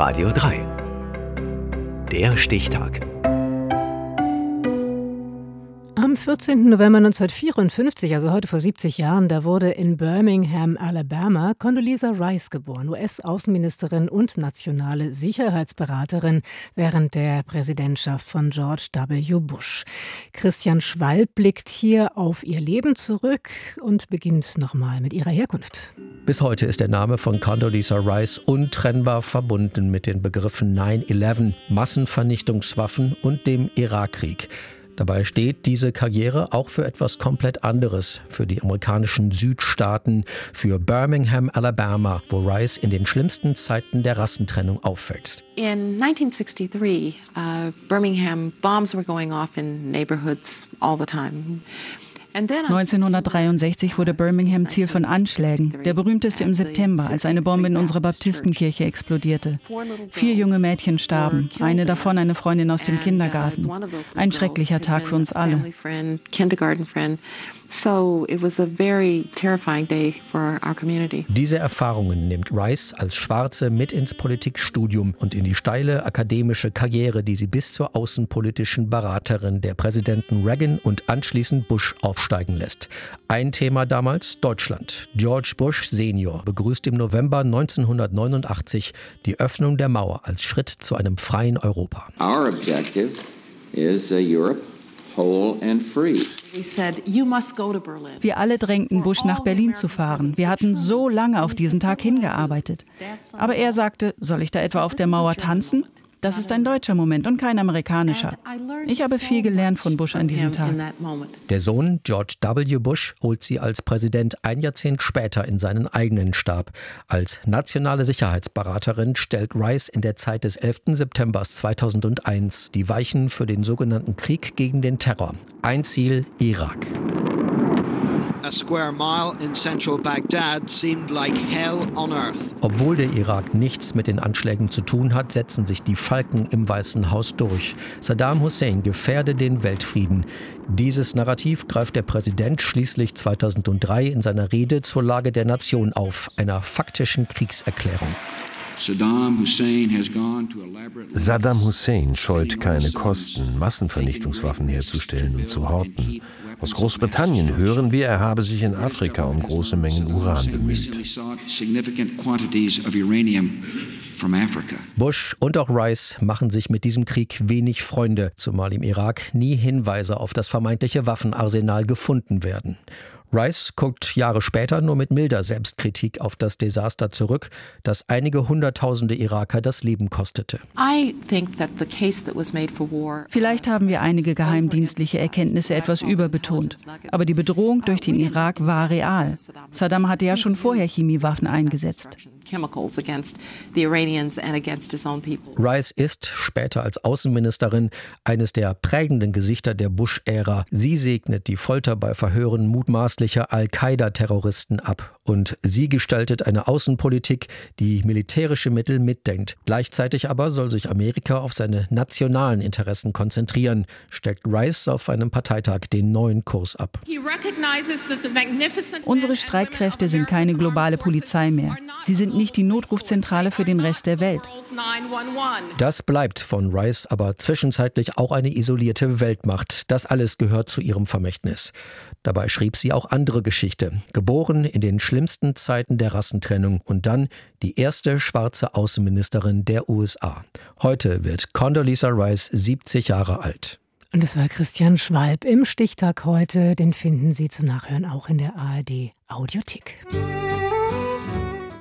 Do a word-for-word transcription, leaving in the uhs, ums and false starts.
Radio drei. Der Stichtag. Am vierzehnten November neunzehnhundertvierundfünfzig, also heute vor siebzig Jahren, da wurde in Birmingham, Alabama, Condoleezza Rice geboren, U S-Außenministerin und nationale Sicherheitsberaterin während der Präsidentschaft von George W. Bush. Christian Schwalb blickt hier auf ihr Leben zurück und beginnt nochmal mit ihrer Herkunft. Bis heute ist der Name von Condoleezza Rice untrennbar verbunden mit den Begriffen neun elf, Massenvernichtungswaffen und dem Irakkrieg. Dabei steht diese Karriere auch für etwas komplett anderes, für die amerikanischen Südstaaten, für Birmingham, Alabama, wo Rice in den schlimmsten Zeiten der Rassentrennung aufwächst. In nineteen sixty-three, uh, Birmingham, bombs were going off in neighborhoods all the time. neunzehnhundertdreiundsechzig wurde Birmingham Ziel von Anschlägen, der berühmteste im September, als eine Bombe in unserer Baptistenkirche explodierte. Vier junge Mädchen starben, eine davon eine Freundin aus dem Kindergarten. Ein schrecklicher Tag für uns alle. So it was a very terrifying day for our community. Diese Erfahrungen nimmt Rice als Schwarze mit ins Politikstudium und in die steile akademische Karriere, die sie bis zur außenpolitischen Beraterin der Präsidenten Reagan und anschließend Bush aufsteigen lässt. Ein Thema damals Deutschland. George Bush Senior begrüßt im November neunzehnhundertneunundachtzig die Öffnung der Mauer als Schritt zu einem freien Europa. Our objective is a Europe whole and free. Wir alle drängten Bush, nach Berlin zu fahren. Wir hatten so lange auf diesen Tag hingearbeitet. Aber er sagte, soll ich da etwa auf der Mauer tanzen? Das ist ein deutscher Moment und kein amerikanischer. Ich habe viel gelernt von Bush an diesem Tag. Der Sohn George W. Bush holt sie als Präsident ein Jahrzehnt später in seinen eigenen Stab. Als nationale Sicherheitsberaterin stellt Rice in der Zeit des elften September zweitausendeins die Weichen für den sogenannten Krieg gegen den Terror. Ein Ziel: Irak. A square mile in central Baghdad seemed like hell on earth. Obwohl der Irak nichts mit den Anschlägen zu tun hat, setzen sich die Falken im Weißen Haus durch. Saddam Hussein gefährde den Weltfrieden. Dieses Narrativ greift der Präsident schließlich zweitausenddrei in seiner Rede zur Lage der Nation auf, einer faktischen Kriegserklärung. Saddam Hussein scheut keine Kosten, Massenvernichtungswaffen herzustellen und zu horten. Aus Großbritannien hören wir, er habe sich in Afrika um große Mengen Uran bemüht. Bush und auch Rice machen sich mit diesem Krieg wenig Freunde, zumal im Irak nie Hinweise auf das vermeintliche Waffenarsenal gefunden werden. Rice guckt Jahre später nur mit milder Selbstkritik auf das Desaster zurück, das einige Hunderttausende Iraker das Leben kostete. Vielleicht haben wir einige geheimdienstliche Erkenntnisse etwas überbetont. Aber die Bedrohung durch den Irak war real. Saddam hatte ja schon vorher Chemiewaffen eingesetzt. Rice ist, später als Außenministerin, eines der prägenden Gesichter der Bush-Ära. Sie segnet die Folter bei Verhören mutmaßlicher Al-Qaida-Terroristen ab. Und sie gestaltet eine Außenpolitik, die militärische Mittel mitdenkt. Gleichzeitig aber soll sich Amerika auf seine nationalen Interessen konzentrieren, steckt Rice auf einem Parteitag den neuen Kurs ab. Unsere Streitkräfte sind keine globale Polizei mehr. Sie sind nicht die Notrufzentrale für den Rest der Welt. Das bleibt von Rice aber zwischenzeitlich auch eine isolierte Weltmacht. Das alles gehört zu ihrem Vermächtnis. Dabei schrieb sie auch andere Geschichte. Geboren in den schlimmsten Zeiten der Rassentrennung und dann die erste schwarze Außenministerin der U S A. Heute wird Condoleezza Rice siebzig Jahre alt. Und das war Christian Schwalb im Stichtag heute. Den finden Sie zum Nachhören auch in der A R D Audiothek.